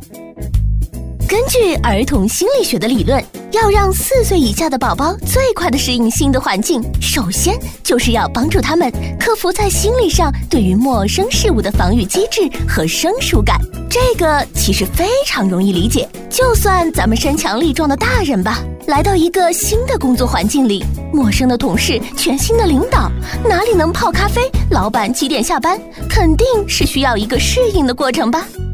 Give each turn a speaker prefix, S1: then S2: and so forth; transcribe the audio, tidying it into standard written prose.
S1: 根据儿童心理学的理论，要让4岁以下的宝宝最快的适应新的环境，首先就是要帮助他们克服在心理上对于陌生事物的防御机制和生疏感。这个其实非常容易理解，就算咱们身强力壮的大人吧，来到一个新的工作环境里，陌生的同事，全新的领导，哪里能泡咖啡？老板几点下班？肯定是需要一个适应的过程吧。